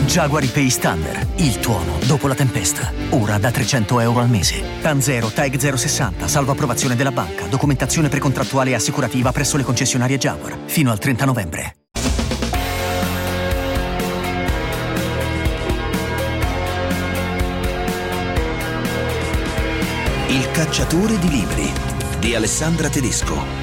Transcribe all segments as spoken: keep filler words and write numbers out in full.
Jaguar I-Pace Thunder, il tuono dopo la tempesta. Ora da trecento euro al mese. T A N zero, T A E G zero sessanta, salvo approvazione della banca. Documentazione precontrattuale e assicurativa presso le concessionarie Jaguar. Fino al trenta novembre. Il cacciatore di libri di Alessandra Tedesco.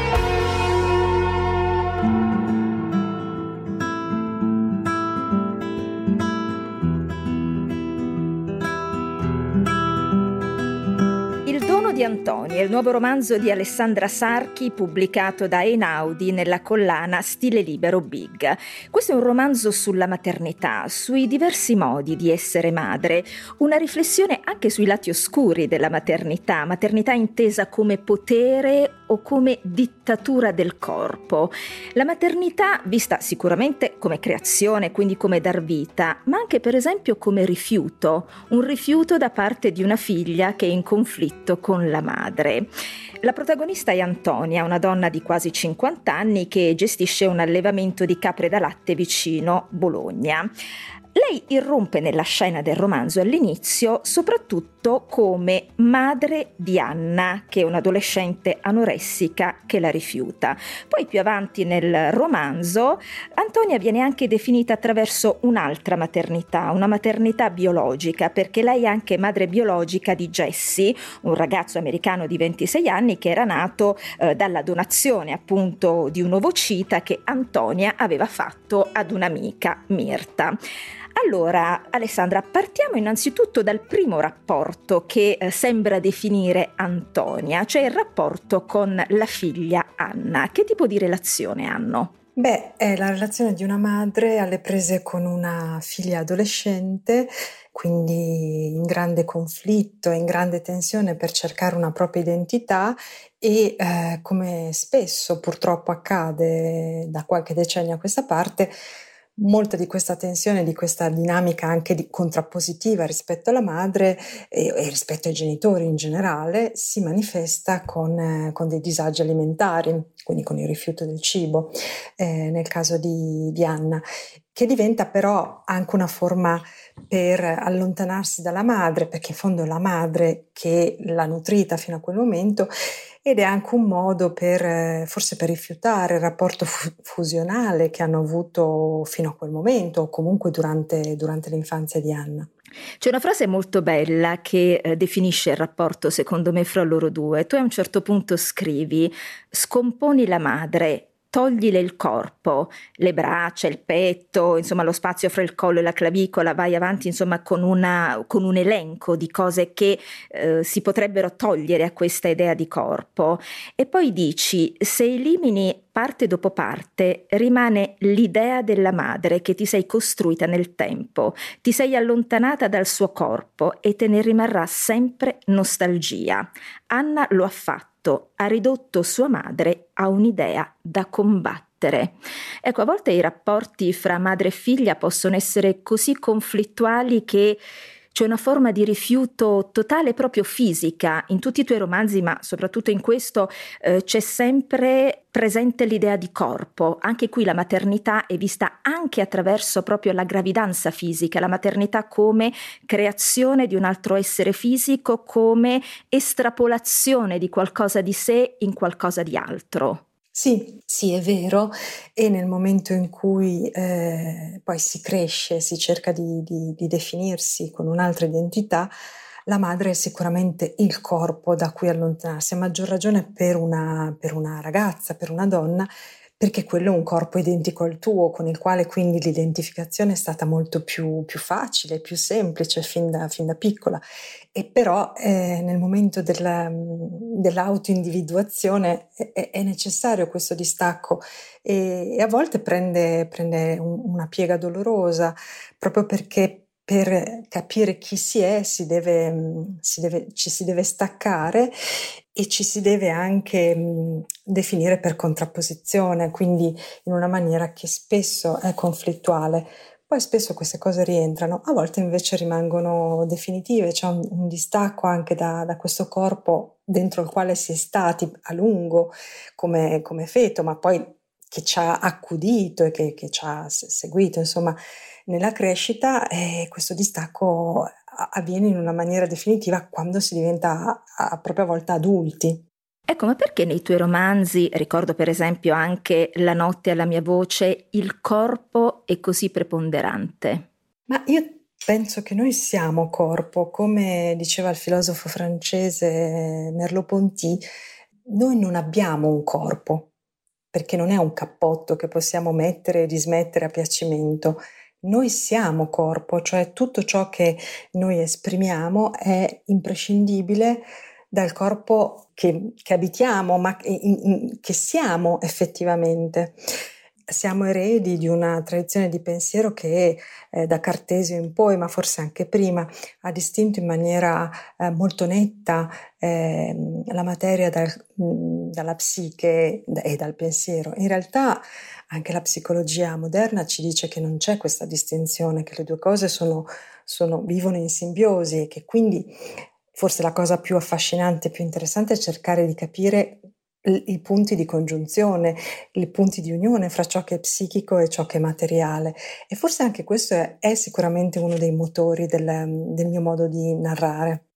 Di Antonia, il nuovo romanzo di Alessandra Sarchi pubblicato da Einaudi nella collana Stile Libero Big. Questo è un romanzo sulla maternità, sui diversi modi di essere madre, una riflessione anche sui lati oscuri della maternità, maternità intesa come potere o come dittatura del corpo. La maternità vista sicuramente come creazione, quindi come dar vita, ma anche per esempio come rifiuto, un rifiuto da parte di una figlia che è in conflitto con la madre. La protagonista è Antonia, una donna di quasi cinquanta anni che gestisce un allevamento di capre da latte vicino Bologna. Lei irrompe nella scena del romanzo all'inizio soprattutto come madre di Anna, che è un'adolescente anoressica che la rifiuta. Poi più avanti nel romanzo Antonia viene anche definita attraverso un'altra maternità, una maternità biologica, perché lei è anche madre biologica di Jesse, un ragazzo americano di ventisei anni che era nato eh, dalla donazione appunto di un ovocita che Antonia aveva fatto ad un'amica, Mirta. Allora, Alessandra, partiamo innanzitutto dal primo rapporto che eh, sembra definire Antonia, cioè il rapporto con la figlia Anna. Che tipo di relazione hanno? Beh, è la relazione di una madre alle prese con una figlia adolescente, quindi in grande conflitto, in grande tensione per cercare una propria identità e eh, come spesso purtroppo accade da qualche decennio a questa parte, molta di questa tensione, di questa dinamica anche di contrappositiva rispetto alla madre e, e rispetto ai genitori in generale si manifesta con, eh, con dei disagi alimentari, quindi con il rifiuto del cibo, eh, nel caso di, di Anna, che diventa però anche una forma per allontanarsi dalla madre, perché in fondo è la madre che l'ha nutrita fino a quel momento, ed è anche un modo per, forse per rifiutare il rapporto fu- fusionale che hanno avuto fino a quel momento, o comunque durante, durante l'infanzia di Anna. C'è una frase molto bella che eh, definisce il rapporto, secondo me, fra loro due. Tu a un certo punto scrivi: scomponi la madre, toglile il corpo, le braccia, il petto, insomma lo spazio fra il collo e la clavicola, vai avanti insomma con, una, con un elenco di cose che eh, si potrebbero togliere a questa idea di corpo. E poi dici: se elimini parte dopo parte, rimane l'idea della madre che ti sei costruita nel tempo, ti sei allontanata dal suo corpo e te ne rimarrà sempre nostalgia. Anna lo ha fatto. Ha ridotto sua madre a un'idea da combattere. Ecco, a volte i rapporti fra madre e figlia possono essere così conflittuali che c'è una forma di rifiuto totale proprio fisica. In tutti i tuoi romanzi, ma soprattutto in questo, eh, c'è sempre presente l'idea di corpo. Anche qui la maternità è vista anche attraverso proprio la gravidanza fisica, la maternità come creazione di un altro essere fisico, come estrapolazione di qualcosa di sé in qualcosa di altro. Sì, sì, è vero, e nel momento in cui eh, poi si cresce, si cerca di, di, di definirsi con un'altra identità, la madre è sicuramente il corpo da cui allontanarsi, a maggior ragione per una, per una ragazza, per una donna, perché quello è un corpo identico al tuo, con il quale quindi l'identificazione è stata molto più, più facile, più semplice fin da, fin da piccola. E però eh, nel momento della, dell'autoindividuazione è, è necessario questo distacco e, e a volte prende, prende un, una piega dolorosa, proprio perché per capire chi si è si deve, si deve, ci si deve staccare e ci si deve anche mh, definire per contrapposizione, quindi in una maniera che spesso è conflittuale. Poi spesso queste cose rientrano, a volte invece rimangono definitive, c'è un, un distacco anche da, da questo corpo dentro il quale si è stati a lungo come, come feto, ma poi che ci ha accudito e che, che ci ha seguito, insomma, nella crescita, e questo distacco avviene in una maniera definitiva quando si diventa a, a propria volta adulti. Ecco, ma perché nei tuoi romanzi, ricordo per esempio anche La notte alla mia voce, il corpo è così preponderante? Ma io penso che noi siamo corpo, come diceva il filosofo francese Merleau-Ponty, noi non abbiamo un corpo, perché non è un cappotto che possiamo mettere e dismettere a piacimento. Noi siamo corpo, cioè tutto ciò che noi esprimiamo è imprescindibile dal corpo che, che abitiamo, ma che, in, che siamo effettivamente. Siamo eredi di una tradizione di pensiero che eh, da Cartesio in poi, ma forse anche prima, ha distinto in maniera eh, molto netta eh, la materia dal, mh, dalla psiche e dal pensiero. In realtà anche la psicologia moderna ci dice che non c'è questa distinzione, che le due cose sono, sono, vivono in simbiosi e che quindi forse la cosa più affascinante e più interessante è cercare di capire i punti di congiunzione, i punti di unione fra ciò che è psichico e ciò che è materiale. E forse anche questo è, è sicuramente uno dei motori del, del mio modo di narrare.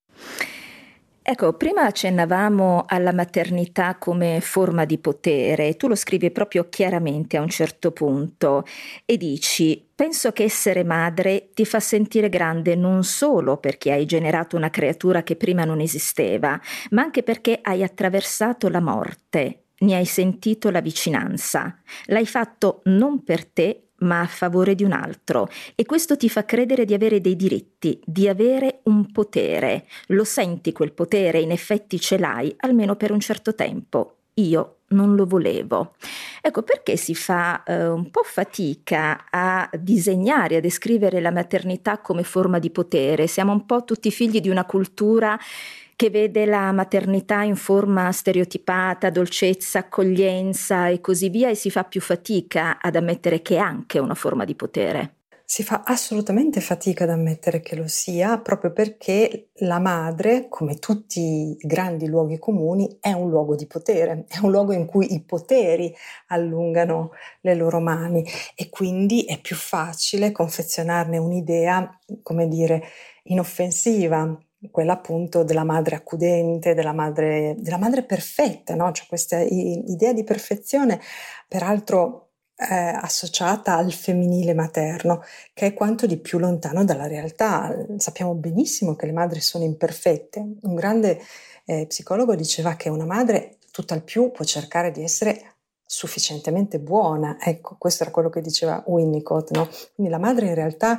Ecco, prima accennavamo alla maternità come forma di potere. Tu lo scrivi proprio chiaramente a un certo punto e dici: penso che essere madre ti fa sentire grande non solo perché hai generato una creatura che prima non esisteva, ma anche perché hai attraversato la morte, ne hai sentito la vicinanza. L'hai fatto non per te, ma a favore di un altro, e questo ti fa credere di avere dei diritti, di avere un potere. Lo senti quel potere, in effetti ce l'hai, almeno per un certo tempo. Io non lo volevo. Ecco, perché si fa eh, un po' fatica a disegnare, a descrivere la maternità come forma di potere? Siamo un po' tutti figli di una cultura che vede la maternità in forma stereotipata, dolcezza, accoglienza e così via, e si fa più fatica ad ammettere che è anche una forma di potere. Si fa assolutamente fatica ad ammettere che lo sia, proprio perché la madre, come tutti i grandi luoghi comuni, è un luogo di potere, è un luogo in cui i poteri allungano le loro mani e quindi è più facile confezionarne un'idea, come dire, inoffensiva, quella appunto della madre accudente, della madre, della madre perfetta, no? C'è questa idea di perfezione, peraltro eh, associata al femminile materno, che è quanto di più lontano dalla realtà. Sappiamo benissimo che le madri sono imperfette. Un grande eh, psicologo diceva che una madre tutt'al più può cercare di essere sufficientemente buona. Ecco, questo era quello che diceva Winnicott, no? Quindi la madre in realtà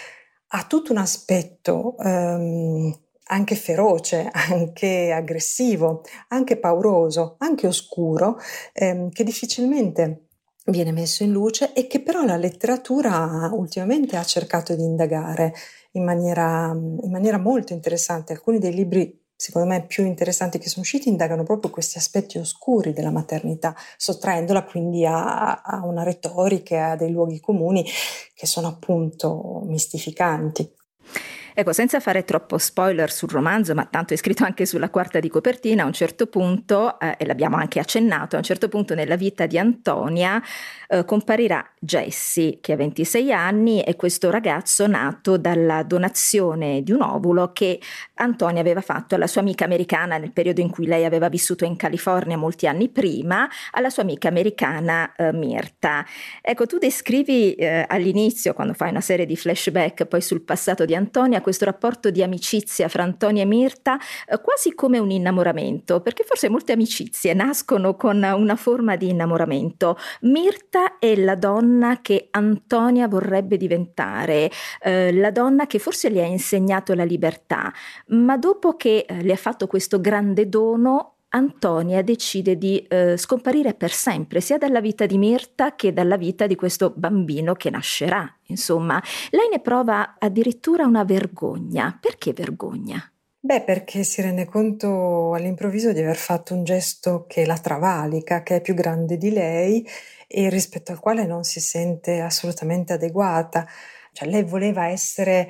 ha tutto un aspetto um, anche feroce, anche aggressivo, anche pauroso, anche oscuro, ehm, che difficilmente viene messo in luce e che però la letteratura ultimamente ha cercato di indagare in maniera, in maniera molto interessante. Alcuni dei libri, secondo me, più interessanti che sono usciti indagano proprio questi aspetti oscuri della maternità, sottraendola quindi a, a una retorica e a dei luoghi comuni che sono appunto mistificanti. Ecco, senza fare troppo spoiler sul romanzo, ma tanto è scritto anche sulla quarta di copertina, a un certo punto, eh, e l'abbiamo anche accennato, a un certo punto nella vita di Antonia eh, comparirà Jessie, che ha ventisei anni, e questo ragazzo nato dalla donazione di un ovulo che Antonia aveva fatto alla sua amica americana nel periodo in cui lei aveva vissuto in California molti anni prima, alla sua amica americana eh, Mirta. Ecco, tu descrivi eh, all'inizio, quando fai una serie di flashback poi sul passato di Antonia, questo rapporto di amicizia fra Antonia e Mirta eh, quasi come un innamoramento, perché forse molte amicizie nascono con una forma di innamoramento. Mirta è la donna che Antonia vorrebbe diventare, eh, la donna che forse le ha insegnato la libertà, ma dopo che eh, le ha fatto questo grande dono, Antonia decide di eh, scomparire per sempre, sia dalla vita di Mirta che dalla vita di questo bambino che nascerà. Insomma, lei ne prova addirittura una vergogna. Perché vergogna? Beh, perché si rende conto all'improvviso di aver fatto un gesto che la travalica, che è più grande di lei e rispetto al quale non si sente assolutamente adeguata. Cioè, lei voleva essere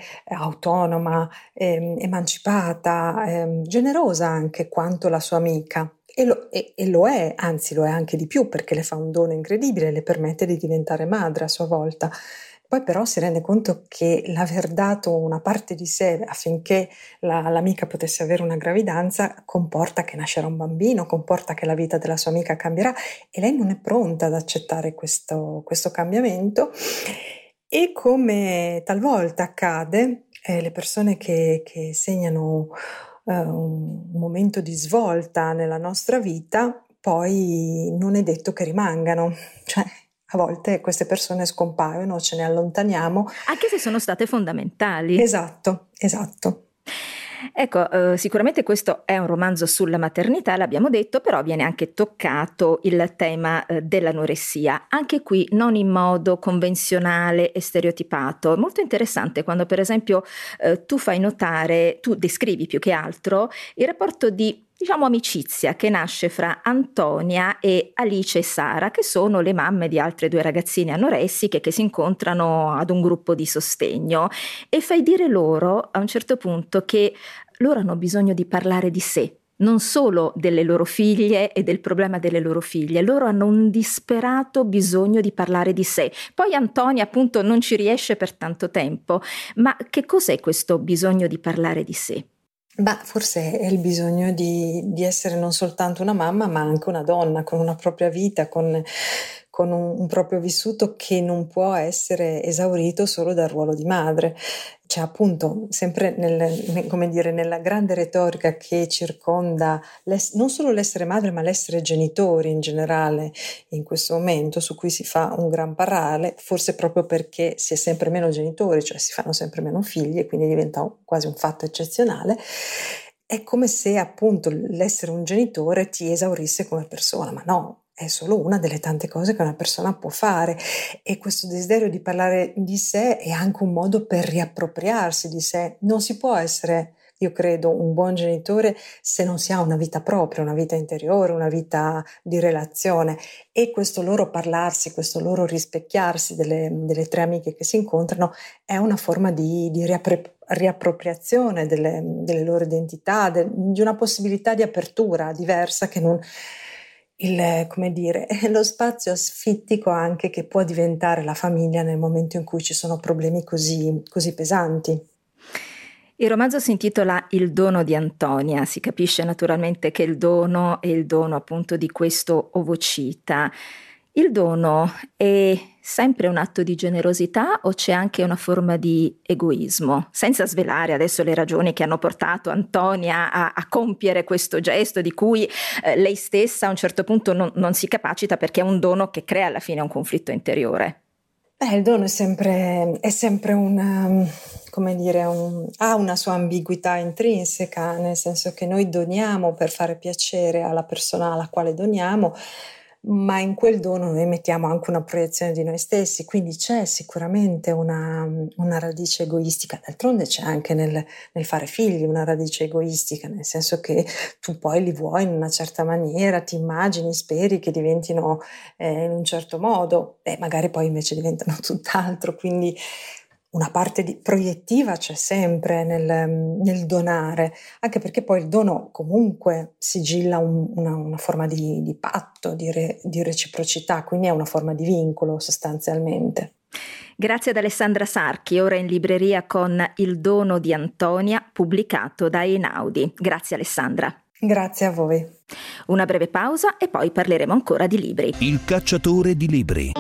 autonoma, ehm, emancipata, ehm, generosa anche quanto la sua amica. E lo, e, e lo è, anzi lo è anche di più, perché le fa un dono incredibile, le permette di diventare madre a sua volta. Poi però si rende conto che l'aver dato una parte di sé affinché la, l'amica potesse avere una gravidanza comporta che nascerà un bambino, comporta che la vita della sua amica cambierà, e lei non è pronta ad accettare questo, questo cambiamento. E come talvolta accade, eh, le persone che, che segnano eh, un momento di svolta nella nostra vita, poi non è detto che rimangano, cioè a volte queste persone scompaiono, ce ne allontaniamo. Anche se sono state fondamentali. Esatto, esatto. Ecco, eh, sicuramente questo è un romanzo sulla maternità, l'abbiamo detto, però viene anche toccato il tema eh, dell'anoressia, anche qui non in modo convenzionale e stereotipato. Molto interessante quando per esempio eh, tu fai notare, tu descrivi più che altro il rapporto di diciamo amicizia che nasce fra Antonia e Alice e Sara, che sono le mamme di altre due ragazzine anoressiche che si incontrano ad un gruppo di sostegno, e fai dire loro a un certo punto che loro hanno bisogno di parlare di sé, non solo delle loro figlie e del problema delle loro figlie, loro hanno un disperato bisogno di parlare di sé. Poi Antonia appunto non ci riesce per tanto tempo, ma che cos'è questo bisogno di parlare di sé? Beh, forse è il bisogno di, di essere non soltanto una mamma, ma anche una donna, con una propria vita, con, con un, un proprio vissuto che non può essere esaurito solo dal ruolo di madre. Cioè, appunto, sempre nel, come dire, nella grande retorica che circonda non solo l'essere madre, ma l'essere genitori in generale in questo momento, su cui si fa un gran parallelo, forse proprio perché si è sempre meno genitori, cioè si fanno sempre meno figli e quindi diventa quasi un fatto eccezionale. È come se appunto l'essere un genitore ti esaurisse come persona, ma no. È solo una delle tante cose che una persona può fare, e questo desiderio di parlare di sé è anche un modo per riappropriarsi di sé. Non si può essere, io credo, un buon genitore se non si ha una vita propria, una vita interiore, una vita di relazione, e questo loro parlarsi, questo loro rispecchiarsi delle, delle tre amiche che si incontrano è una forma di, di riappro- riappropriazione delle, delle loro identità, de, di una possibilità di apertura diversa che non... Il, come dire, è lo spazio asfittico anche che può diventare la famiglia nel momento in cui ci sono problemi così, così pesanti. Il romanzo si intitola Il dono di Antonia, si capisce naturalmente che il dono è il dono appunto di questo ovocita. Il dono è sempre un atto di generosità o c'è anche una forma di egoismo? Senza svelare adesso le ragioni che hanno portato Antonia a, a compiere questo gesto di cui eh, lei stessa a un certo punto non, non si capacita, perché è un dono che crea alla fine un conflitto interiore. Beh, il dono è sempre, è sempre una, come dire, un, ha una sua ambiguità intrinseca, nel senso che noi doniamo per fare piacere alla persona alla quale doniamo, ma in quel dono noi mettiamo anche una proiezione di noi stessi, quindi c'è sicuramente una, una radice egoistica. D'altronde c'è anche nel, nel fare figli una radice egoistica, nel senso che tu poi li vuoi in una certa maniera, ti immagini, speri che diventino eh, in un certo modo, e magari poi invece diventano tutt'altro, quindi una parte di proiettiva c'è sempre nel, nel donare, anche perché poi il dono comunque sigilla un, una, una forma di, di patto, di, re, di reciprocità, quindi è una forma di vincolo sostanzialmente. Grazie ad Alessandra Sarchi, ora in libreria con Il dono di Antonia, pubblicato da Einaudi. Grazie Alessandra. Grazie a voi. Una breve pausa e poi parleremo ancora di libri. Il cacciatore di libri.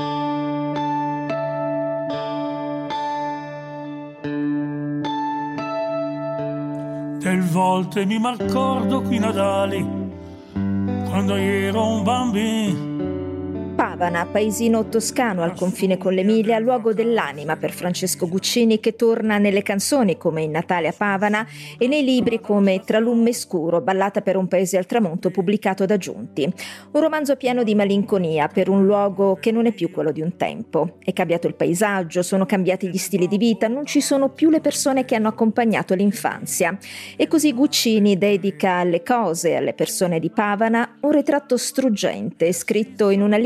Del volte mi malcordo qui Natali, quando ero un bambino. Pavana, paesino toscano al confine con l'Emilia, luogo dell'anima per Francesco Guccini, che torna nelle canzoni come In Natale a Pavana e nei libri come Tra lume scuro, ballata per un paese al tramonto, pubblicato da Giunti. Un romanzo pieno di malinconia per un luogo che non è più quello di un tempo. È cambiato il paesaggio, sono cambiati gli stili di vita, non ci sono più le persone che hanno accompagnato l'infanzia. E così Guccini dedica alle cose e alle persone di Pavana un ritratto struggente, scritto in una lingua che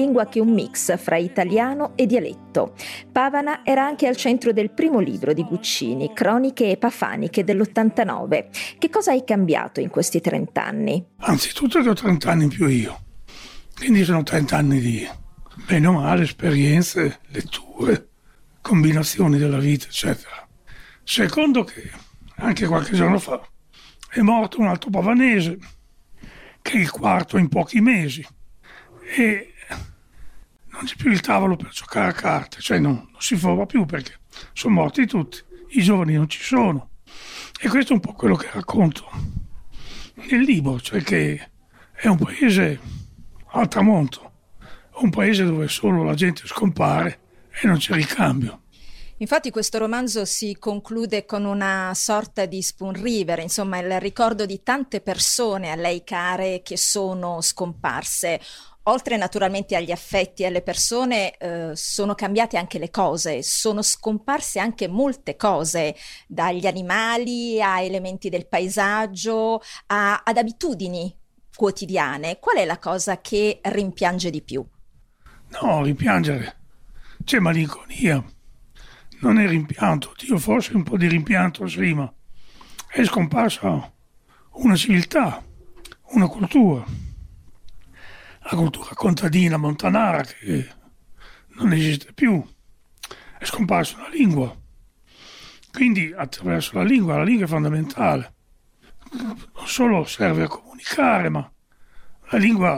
un mix fra italiano e dialetto. Pavana era anche al centro del primo libro di Guccini, Croniche epafaniche dell'ottantanove. Che cosa hai cambiato in questi trent'anni? Anzitutto che ho trenta anni in più io, quindi sono trenta anni di bene o male esperienze, letture, combinazioni della vita, eccetera. Secondo che anche qualche giorno fa è morto un altro pavanese, che è il quarto in pochi mesi, e non c'è più il tavolo per giocare a carte, cioè non, non si forma più perché sono morti tutti, i giovani non ci sono. E questo è un po' quello che racconto nel libro, cioè che è un paese al tramonto, un paese dove solo la gente scompare e non c'è ricambio. Infatti questo romanzo si conclude con una sorta di Spoon River, insomma il ricordo di tante persone a lei care che sono scomparse. Oltre naturalmente agli affetti e alle persone, eh, sono cambiate anche le cose, sono scomparse anche molte cose, dagli animali a elementi del paesaggio, a, ad abitudini quotidiane. Qual è la cosa che rimpiange di più? No, rimpiangere, c'è malinconia, non è rimpianto, Dio, forse un po' di rimpianto sì, ma è scomparsa una civiltà, una cultura. La cultura contadina montanara che non esiste più, è scomparsa una lingua, quindi attraverso la lingua, la lingua è fondamentale, non solo serve a comunicare, ma la lingua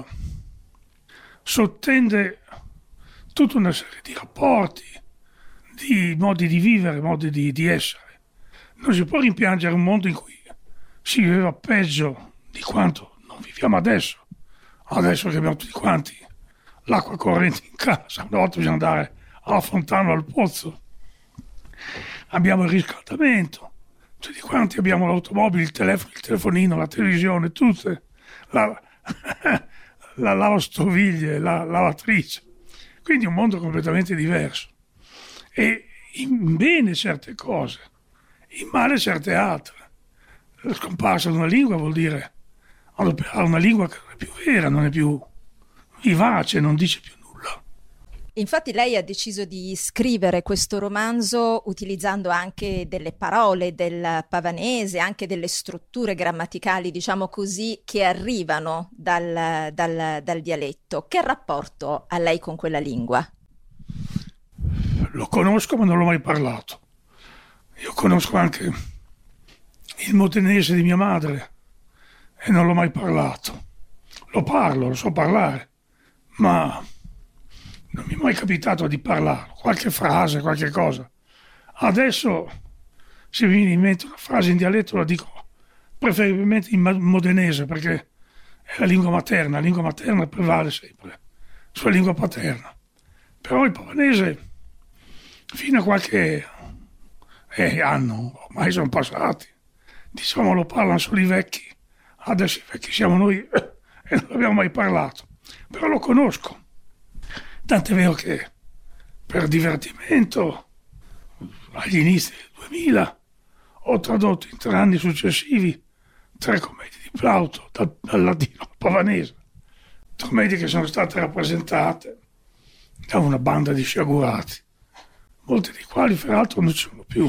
sottende tutta una serie di rapporti, di modi di vivere, modi di, di essere. Non si può rimpiangere un mondo in cui si viveva peggio di quanto non viviamo adesso. Adesso che abbiamo tutti quanti l'acqua corrente in casa, una volta bisogna andare alla fontana o al pozzo. Abbiamo il riscaldamento, tutti quanti abbiamo l'automobile, il telefono, il telefonino, la televisione, tutte, la, la lavastoviglie, la lavatrice. Quindi un mondo completamente diverso. E in bene certe cose, in male certe altre. La scomparsa di una lingua vuol dire adoperare una lingua che non è più vera, non è più vivace, non dice più nulla. Infatti lei ha deciso di scrivere questo romanzo utilizzando anche delle parole del pavanese, anche delle strutture grammaticali, diciamo così, che arrivano dal, dal, dal dialetto. Che rapporto ha lei con quella lingua? Lo conosco ma non l'ho mai parlato. Io conosco anche il modenese di mia madre e non l'ho mai parlato. Lo parlo, lo so parlare, ma non mi è mai capitato di parlarlo. Qualche frase, qualche cosa. Adesso, se mi viene in mente una frase in dialetto, la dico preferibilmente in modenese, perché è la lingua materna. La lingua materna prevale sempre sulla lingua paterna. Però il pavanese, fino a qualche eh, anno, ormai sono passati, diciamo lo parlano solo i vecchi. Adesso i vecchi siamo noi e non abbiamo mai parlato, però lo conosco. Tant'è vero che per divertimento, agli inizi del duemila, ho tradotto in tre anni successivi tre commedie di Plauto, dal, dal latino al pavanese. Commedie che sono state rappresentate da una banda di sciagurati, molti dei quali peraltro non ci sono più.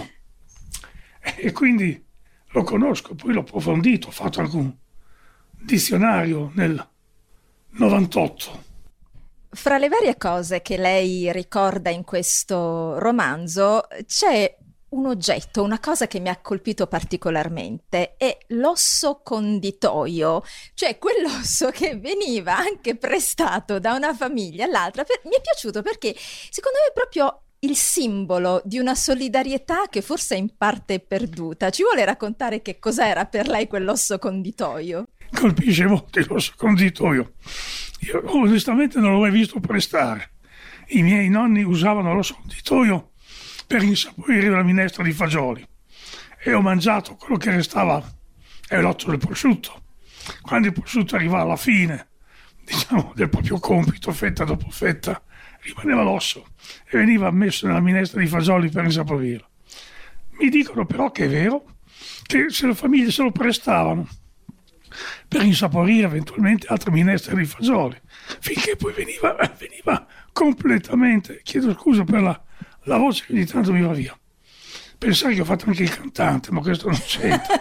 E quindi lo conosco, poi l'ho approfondito, ho fatto alcun dizionario nel novantotto. Fra le varie cose che lei ricorda in questo romanzo c'è un oggetto, una cosa che mi ha colpito particolarmente, è l'osso conditoio, cioè quell'osso che veniva anche prestato da una famiglia all'altra. Per, mi è piaciuto perché secondo me è proprio il simbolo di una solidarietà che forse in parte è perduta. Ci vuole raccontare che cos'era per lei quell'osso conditoio? Colpisce molto l'osso conditoio. Io onestamente non l'ho mai visto prestare. I miei nonni usavano l'osso conditoio per insaporire la minestra di fagioli e ho mangiato quello che restava, è l'otto del prosciutto. Quando il prosciutto arrivava alla fine, diciamo, del proprio compito, fetta dopo fetta, rimaneva l'osso e veniva messo nella minestra di fagioli per insaporirlo. Mi dicono però che è vero che se le famiglie se lo prestavano per insaporire eventualmente altre minestre di fagioli, finché poi veniva, veniva completamente, chiedo scusa per la, la voce che ogni tanto mi va via. Pensare che ho fatto anche il cantante, ma questo non c'entra.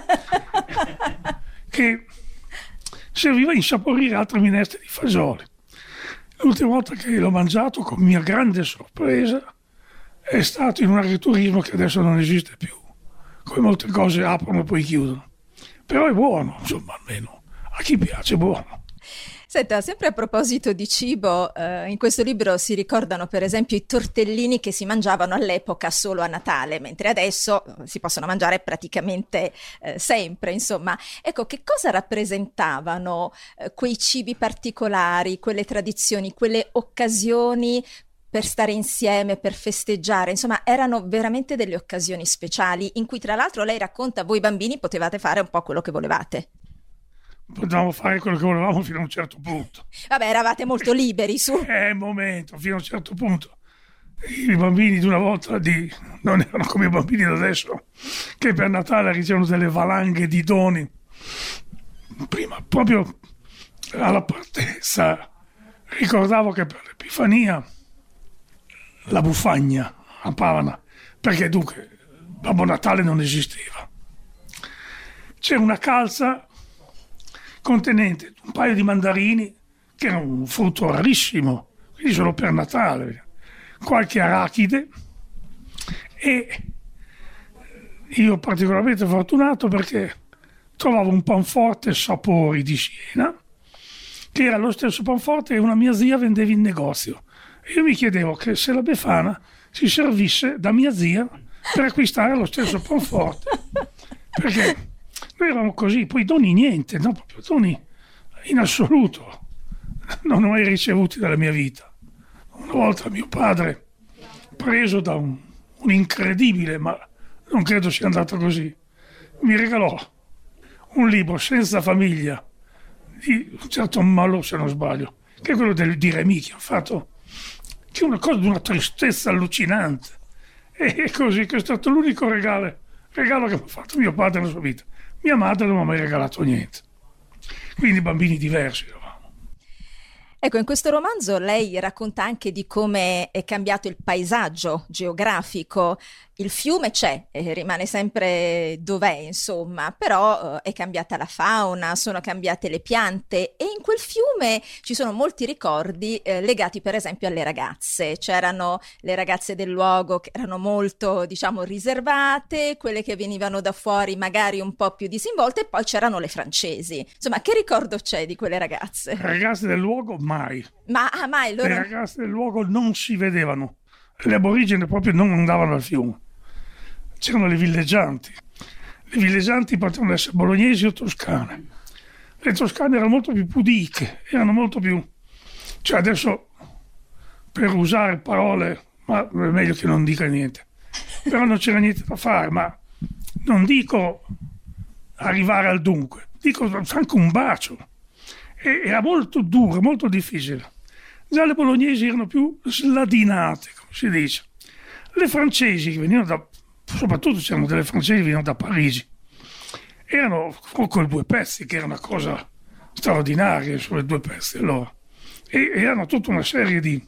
Che serviva a insaporire altre minestre di fagioli. L'ultima volta che l'ho mangiato, con mia grande sorpresa, è stato in un agriturismo che adesso non esiste più. Come molte cose aprono e poi chiudono. Però è buono, insomma, almeno a chi piace è buono. Senta, sempre a proposito di cibo, eh, in questo libro si ricordano per esempio i tortellini che si mangiavano all'epoca solo a Natale, mentre adesso si possono mangiare praticamente eh, sempre, insomma. Ecco, che cosa rappresentavano eh, quei cibi particolari, quelle tradizioni, quelle occasioni per stare insieme, per festeggiare? Insomma, erano veramente delle occasioni speciali in cui, tra l'altro, lei racconta, voi bambini potevate fare un po' quello che volevate. Potevamo fare quello che volevamo fino a un certo punto. Vabbè, eravate molto liberi, su. È un momento, fino a un certo punto. I bambini di una volta di, non erano come i bambini di adesso, che per Natale ricevono delle valanghe di doni. Prima, proprio alla partenza, ricordavo che per l'Epifania la bufagna a Pavana, perché dunque Babbo Natale non esisteva. C'era una calza contenente un paio di mandarini, che era un frutto rarissimo, quindi solo per Natale, qualche arachide, e io particolarmente fortunato perché trovavo un panforte Sapori di Siena, che era lo stesso panforte che una mia zia vendeva in negozio. E io mi chiedevo che se la Befana si servisse da mia zia per acquistare lo stesso panforte, perché noi eravamo così, poi doni niente, no? Proprio doni in assoluto, non ho mai ricevuti dalla mia vita. Una volta mio padre, preso da un, un incredibile, ma non credo sia andato così, mi regalò un libro Senza famiglia di un certo Malò, se non sbaglio, che è quello del, di Remy, che ha fatto, che è una cosa di una tristezza allucinante. E così, che è stato l'unico regalo, regalo che mi ha fatto mio padre nella sua vita. Mia madre non mi ha mai regalato niente. Quindi bambini diversi eravamo. Ecco, in questo romanzo lei racconta anche di come è cambiato il paesaggio geografico. Il fiume c'è, e rimane sempre dov'è, insomma, però eh, è cambiata la fauna, sono cambiate le piante, e in quel fiume ci sono molti ricordi eh, legati per esempio alle ragazze. C'erano le ragazze del luogo che erano molto, diciamo, riservate, quelle che venivano da fuori magari un po' più disinvolte, e poi c'erano le francesi. Insomma, che ricordo c'è di quelle ragazze? Le ragazze del luogo mai. Ma ah, mai loro... Le ragazze del luogo non si vedevano. Le aborigene proprio non andavano al fiume. C'erano le villeggianti. Le villeggianti potevano essere bolognesi o toscane. Le toscane erano molto più pudiche, erano molto più... Cioè adesso, per usare parole, ma è meglio che non dica niente. Però non c'era niente da fare, ma non dico arrivare al dunque, dico anche un bacio. E era molto duro, molto difficile. Già le bolognesi erano più sladinate, come si dice. Le francesi che venivano da... soprattutto c'erano delle francesi che venivano da Parigi, erano con due pezzi, che era una cosa straordinaria sulle due pezzi allora, e erano tutta una serie di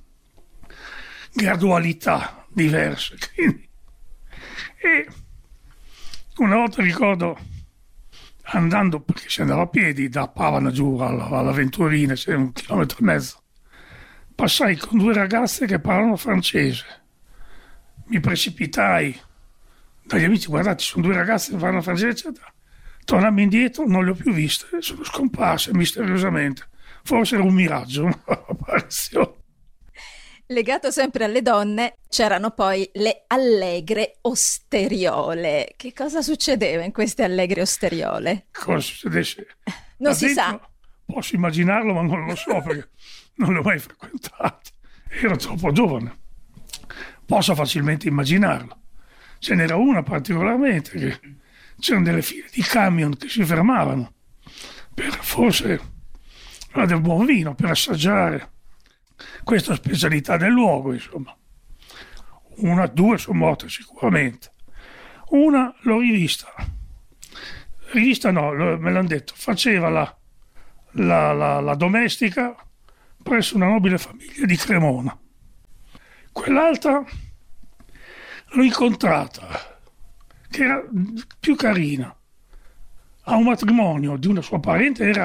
gradualità diverse. Quindi, e una volta ricordo, andando, perché si andava a piedi da Pavana giù alla, alla Venturina, c'era un chilometro e mezzo, passai con due ragazze che parlano francese, mi precipitai dagli amici: guardate, ci sono due ragazze che parlano francese, eccetera. Tornammo indietro, non le ho più viste, sono scomparse misteriosamente. Forse era un miraggio, un'apparizione. Legato sempre alle donne, c'erano poi le allegre osteriole. Che cosa succedeva in queste allegre osteriole? Cosa succedesse? Non Da si dentro, sa. Posso immaginarlo, ma non lo so, perché non le ho mai frequentate. Ero troppo giovane. Posso facilmente immaginarlo. Ce n'era una particolarmente, che c'erano delle file di camion che si fermavano per forse del buon vino, per assaggiare questa specialità del luogo, insomma. Una, due sono morte sicuramente. Una l'ho rivista. Rivista no, me l'hanno detto. Faceva la, la, la, la domestica presso una nobile famiglia di Cremona. Quell'altra l'ho incontrata, che era più carina, a un matrimonio di una sua parente, era,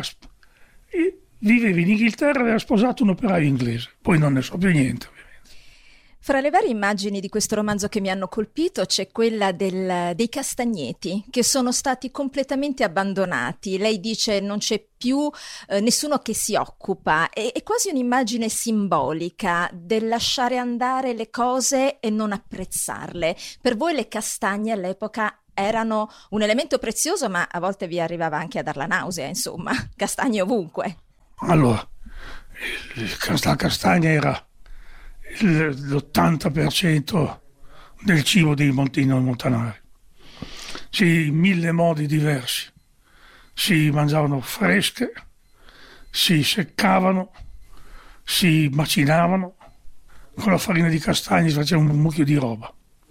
viveva in Inghilterra, aveva sposato un operaio inglese, poi non ne so più niente. Fra le varie immagini di questo romanzo che mi hanno colpito c'è quella del, dei castagneti che sono stati completamente abbandonati. Lei dice non c'è più eh, nessuno che si occupa. È, è quasi un'immagine simbolica del lasciare andare le cose e non apprezzarle. Per voi le castagne all'epoca erano un elemento prezioso, ma a volte vi arrivava anche a dar la nausea, insomma, castagne ovunque. Allora, la castagna era l'ottanta per cento del cibo dei montini montanari. Sì, in mille modi diversi. Si mangiavano fresche, si seccavano, si macinavano, con la farina di castagne si faceva un mucchio di roba.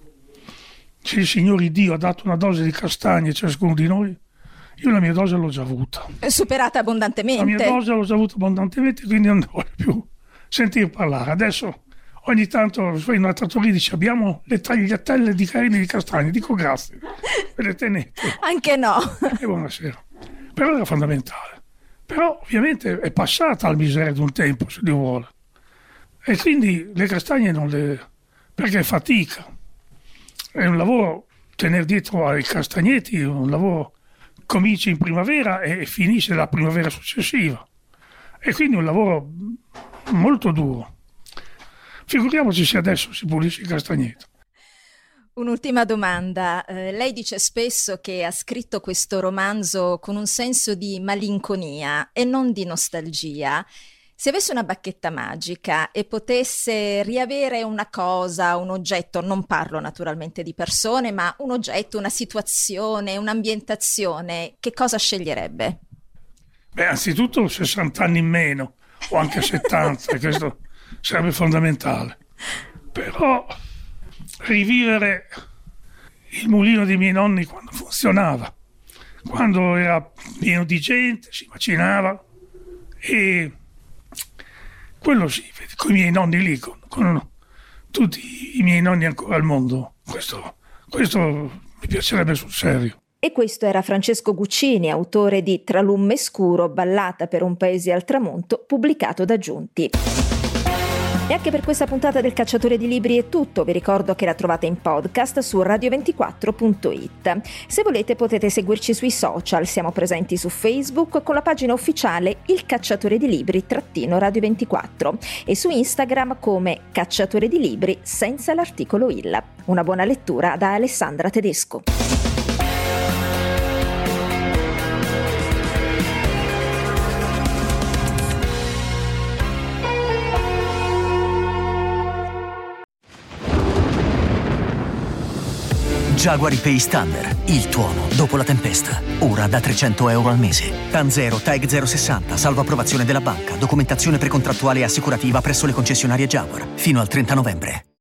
Se il Signore Dio ha dato una dose di castagne a ciascuno di noi, io la mia dose l'ho già avuta. È superata abbondantemente. La mia dose l'ho già avuta abbondantemente, quindi non voglio più sentire parlare. Adesso ogni tanto in una trattoria dice abbiamo le tagliatelle di carne di castagne, dico grazie, ve le tenete? Anche no. E buonasera. Però era fondamentale. Però ovviamente è passata la miseria di un tempo, se Dio vuole. E quindi le castagne non le... perché è fatica. È un lavoro, tenere dietro ai castagneti, è un lavoro comincia in primavera e finisce la primavera successiva. E quindi è un lavoro molto duro. Figuriamoci se adesso si pulisce il castagneto. Un'ultima domanda. Eh, lei dice spesso che ha scritto questo romanzo con un senso di malinconia e non di nostalgia. Se avesse una bacchetta magica e potesse riavere una cosa, un oggetto, non parlo naturalmente di persone, ma un oggetto, una situazione, un'ambientazione, che cosa sceglierebbe? Beh, anzitutto sessanta anni in meno, o anche settanta, questo sarebbe fondamentale. Però rivivere il mulino dei miei nonni quando funzionava, quando era pieno di gente, si macinava, e quello sì, con i miei nonni lì, con, con tutti i miei nonni ancora al mondo, questo, questo mi piacerebbe sul serio. E questo era Francesco Guccini, autore di Tra lume scuro, ballata per un paese al tramonto, pubblicato da Giunti. E anche per questa puntata del Cacciatore di Libri è tutto. Vi ricordo che la trovate in podcast su radio ventiquattro punto it. Se volete potete seguirci sui social, siamo presenti su Facebook con la pagina ufficiale Il Cacciatore di Libri trattino Radio ventiquattro e su Instagram come Cacciatore di Libri senza l'articolo il. Una buona lettura da Alessandra Tedesco. Jaguar I-Pace Thunder, il tuono dopo la tempesta. Ora da trecento euro al mese. T A N zero, T A E G zero sessanta, salvo approvazione della banca. Documentazione precontrattuale e assicurativa presso le concessionarie Jaguar. Fino al trenta novembre.